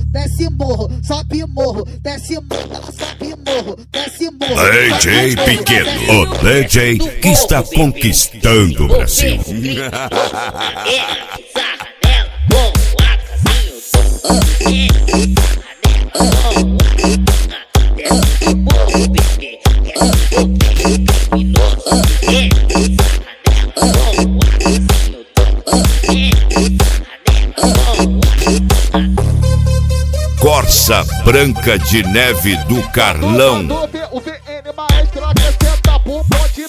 desce morro, sobe morro, desce morro, sobe morro, desce morro. DJ Pequeno, o DJ que está conquistando o Brasil. Corsa Branca de Neve do Carlão. O VN Maestro acrescenta pro ponte.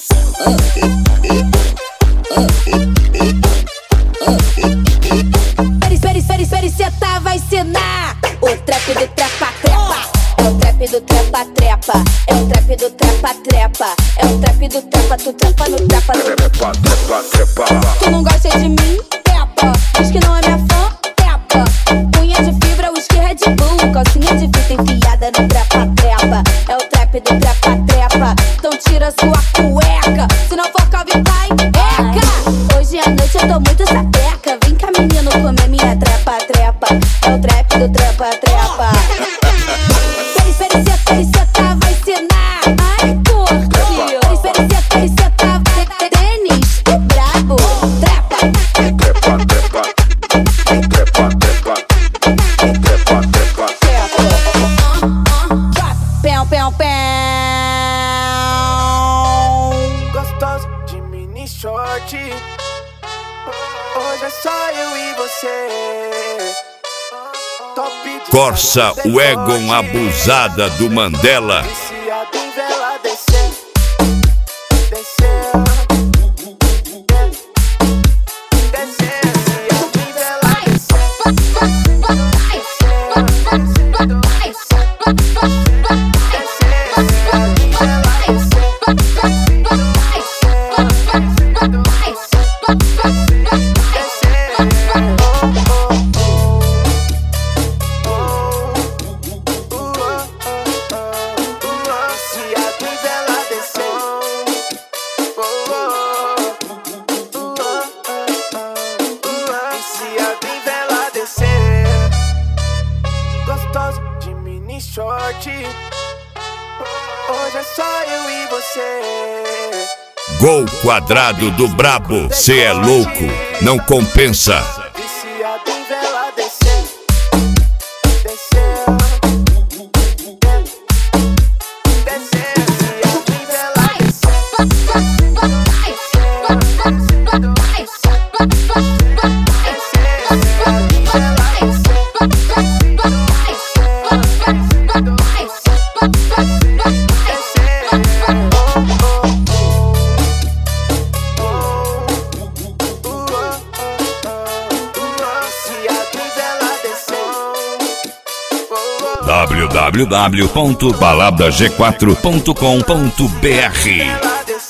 Periceta vai ensinar o trap do trepa-trepa. É o trap do trepa-trepa. É o trap do trepa-trepa. É o trap do trepa, tu trepa no trepa. Trepa. Tu não gosta de mim? Trepa. Diz que não é minha fã? Trepa. Punha de fibra, whisky Red Bull. Calcinha de fita enfiada no trepa-trepa. É o trap do trepa-trepa. Então tira sua cueca. Se não for calvo e vai, eca. Hoje à noite eu tô muito sapeca. Vem cá, menino, comer minha trepa-trepa. É o trap do trepa-trepa. Periceta vai ensinar. Ai, curte. Periceta vai tênis, o brabo. Trepa. Pão. Gostoso de mini short. Hoje é só eu e você. Top de Corsa Wagon abusada do Mandela. viciado em vela descer. Descer. Viciado em vela hoje é só eu e você. Gol quadrado do Brabo. Cê é louco, não compensa. Viciado em vela descer. Descer. Viciado em vela www.baladag4.com.br.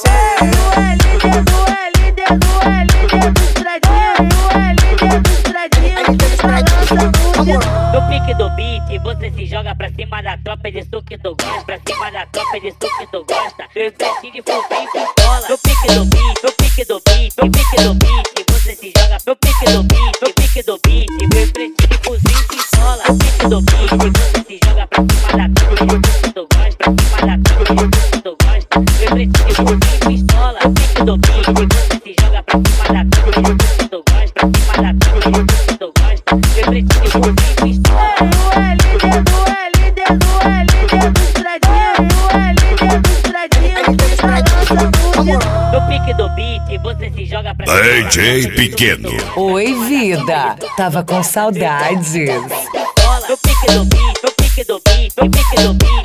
No pique do beat, você se joga pra cima da tropa de suco que tu gosta. Pra cima da tropa de suco que tu gosta. Eu preciso de fuzil e pistola. No pique do beat, no pique do beat, no pique do beat, você se joga. No pique do beat, no pique do beat, eu preciso de fuzil e pistola. No pique do beat, você se joga pra cima da tropa de suco que tu gosta. Pra cima da tropa de suco que tu gosta. Eu preciso de fuzil e pistola. No pique do beat, você se joga pra cima da tropa de suco que tu gosta. Pra cima da tropa de suco que tu gosta. Eu preciso de fuzil e pistola. No pique do beat, você se joga pra DJ Pequeno. Oi, vida. Tava com saudades. no pique do beat, no pique do beat, no pique do beat.